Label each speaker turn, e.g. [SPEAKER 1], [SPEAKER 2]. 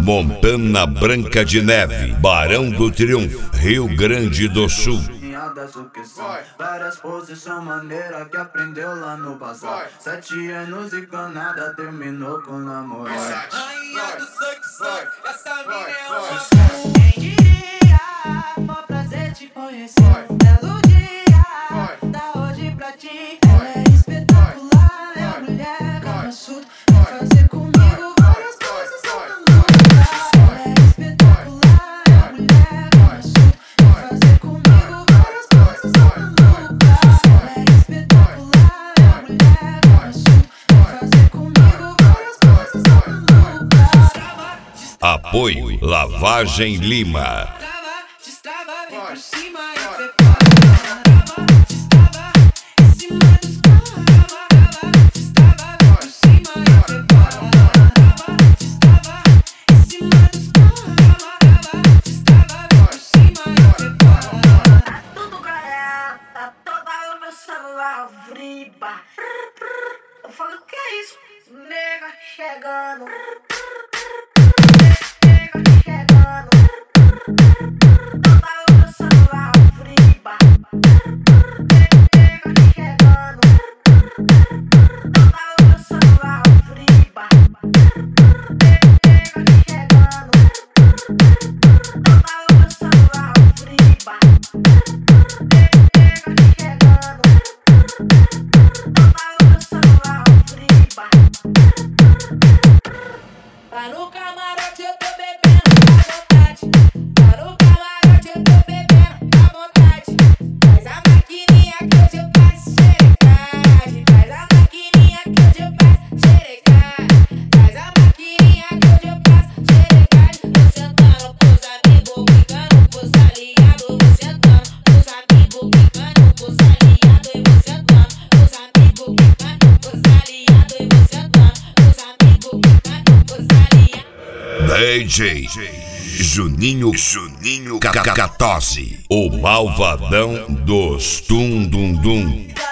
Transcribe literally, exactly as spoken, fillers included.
[SPEAKER 1] Montana Branca de Neve, Barão do Triunfo, Rio Grande do Sul.
[SPEAKER 2] Várias posições maneiras que aprendeu lá no passado. Sete anos e canada terminou com namorado.
[SPEAKER 3] Rainha do sucesso, essa mina é uma
[SPEAKER 2] sucesso. Quem diria, mó prazer te conhecer. Um belo dia, da hoje pra ti. Ela é espetacular, é a mulher Kama Sutra. Vai fazer comigo várias coisas só na luta. Ela é espetacular, é a mulher Kama Sutra. Vai fazer comigo várias coisas só na luta. Ela é espetacular, é a mulher Kama Sutra. Vai fazer comigo várias coisas só na luta.
[SPEAKER 1] Apoio Lavagem Lima.
[SPEAKER 2] Destrava, destrava, vem por cima e prepara. Trava, destrava, em cima dos caras. Destrava, vem por cima e prepara. Trava, destrava, em cima dos caras. Destrava, vem por cima e prepara.
[SPEAKER 4] Tá tudo galera, tá toda o meu celular vriba. Eu falei, o que é isso? Nega chegando.
[SPEAKER 2] Lá no camarote eu tô bebendo à vontade. Lá no camarote eu tô bebendo à vontade. Traz a maquininha que hoje eu faço xerecagem. Traz a maquininha que hoje eu faço xerecagem. Traz a maquininha que hoje eu faço xerecagem. Vou sentando pros amigos, ficando pros aliados. Vou sentando pros amigos, ficando pros aliados. E vou sentando pros amigos, ficando pros aliados. E vou sentando pros amigos, ficando pros aliados.
[SPEAKER 1] D J Juninho Juninho Cacatose, o malvadão dos Tum Dum Dum.